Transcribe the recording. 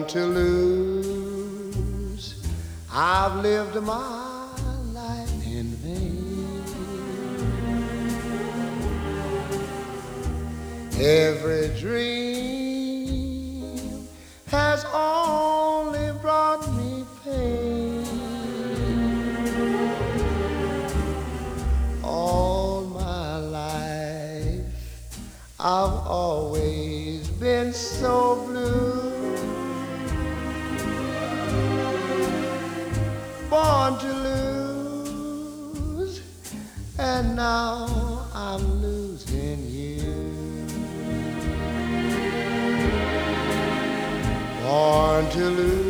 to lose. I've lived my life in vain. Every dream has only brought me pain. All my life I've always been so blue. Born to lose, and now I'm losing you. Born to lose.